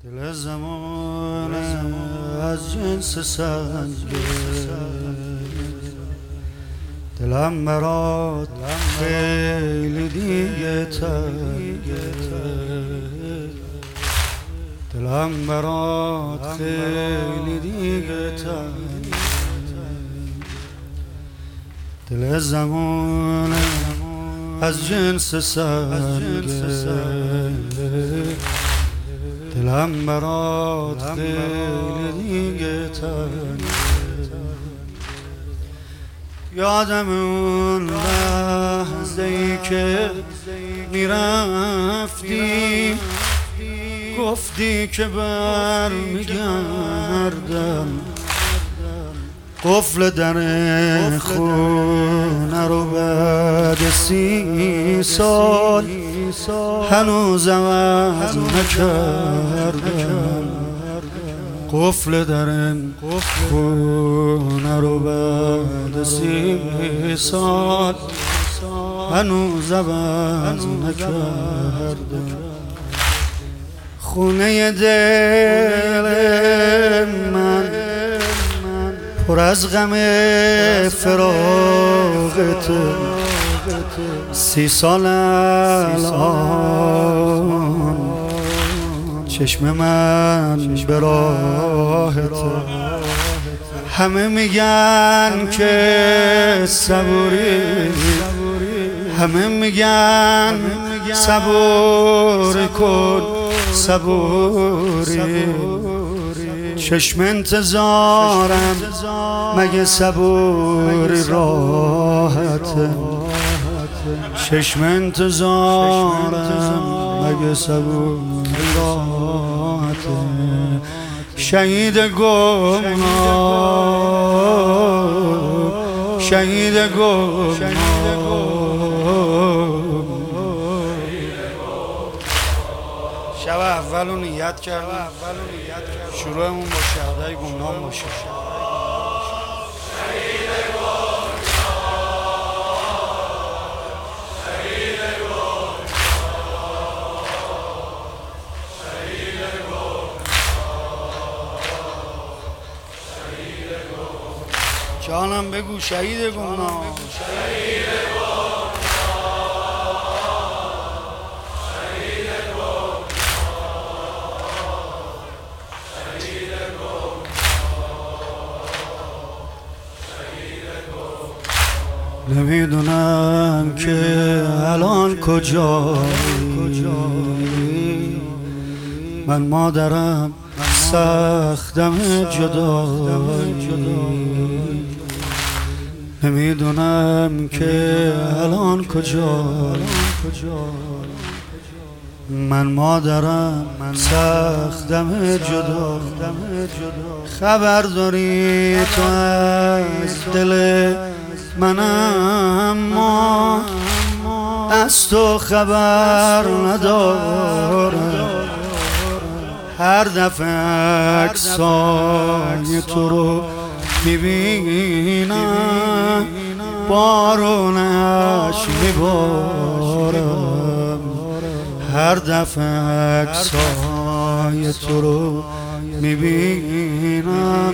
دل زمان از جنس سنگه، دلم برات خیلی دیگه تنگه، دلم برات خیلی دیگه تنگه. دل زمان از جنس سنگه، دلم برات خیلی دیگه تنگه. یادم اون لحظه ای که میرفتی، گفتی که برمیگردم، قفل در خونه رو بعد 30 سال هنوز عوض نکردم. قفل در خونه رو بعد 30 سال هنوز عوض نکردم. خونه دل من پر از غم فراقته، 30 سال الان چشم من به راهته. همه میگن که صبوری، همه میگن صبور کن صبوری. چشم انتظارم مگه صبوری راحته، چشم انتظارم مگه صبوری راحته. شهید گمنام، شهید گمنام. شب اولو نیت کردم شروعمون با شهدای گمنام باشه. جانم بگو شهید گمنام. نمیدونم که الان کجایی، من مادرم سختم جدایی. نمیدونم که الان کجایی، من مادرم سختم جدا. خبر داری تو از دل من، اما از تو خبر ندارم. هر دفعه عکسای تو رو میبینم، بارونش میبارم. هر دفعه عکسای تو رو میبینم،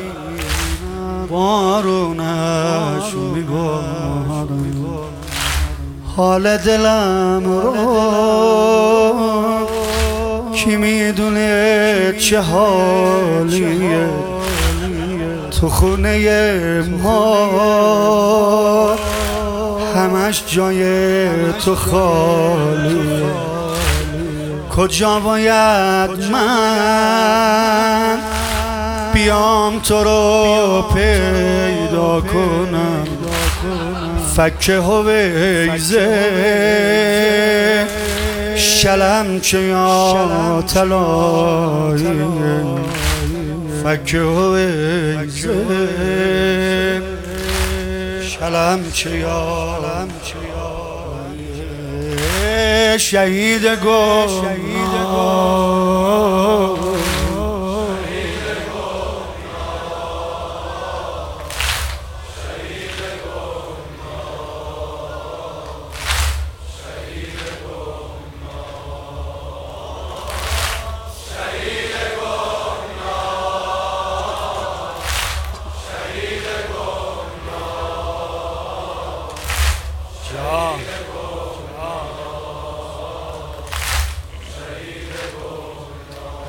بارونش میبارم. حال دلم رو کی میدونه چه حالیه، تو خونه ما همش جای تو خالیه. کجا باید من بیام تو رو پیدا کنم؟ فک هویزه شلم چه یا طلاییه، فک هویزه شلم چه یا شهید گمنام. شهید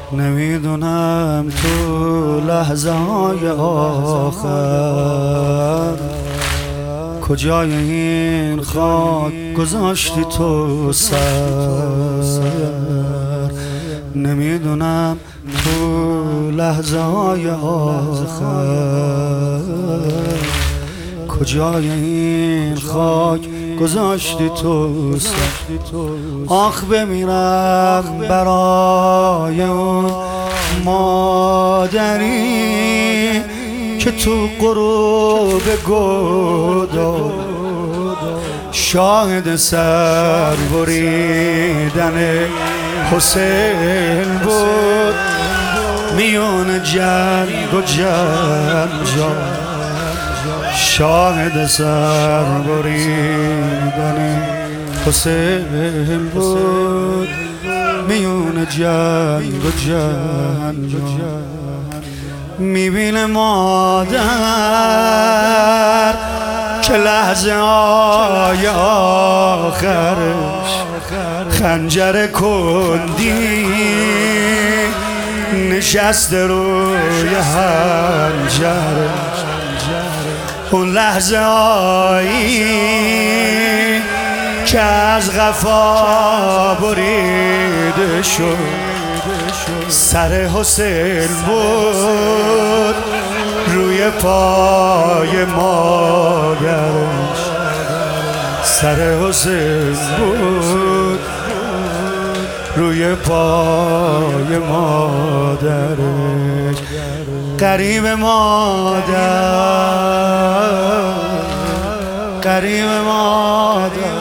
نمیدونم تو لحظه های آخر کجای این خاک گذاشتی تو سر. نمیدونم تو لحظه های آخر کجای این خاک گذاشتی تو سر. آخ بمیرم برای اون مادری که تو غروب گدا شاهد سر بریدن حسین بود میون جنگ و جنجال. شاهد سر بریدن حسین بود میون جنگ و جنجال. میبینه مادر که لحظه های آخرش خنجر کندی نشسته روی حنجرش. اون لحظه هایی که از قفا بریده شد سر حسین بود روی پای مادرش. سر حسین بود روی پای مادرش. قریب مادر قریب مادر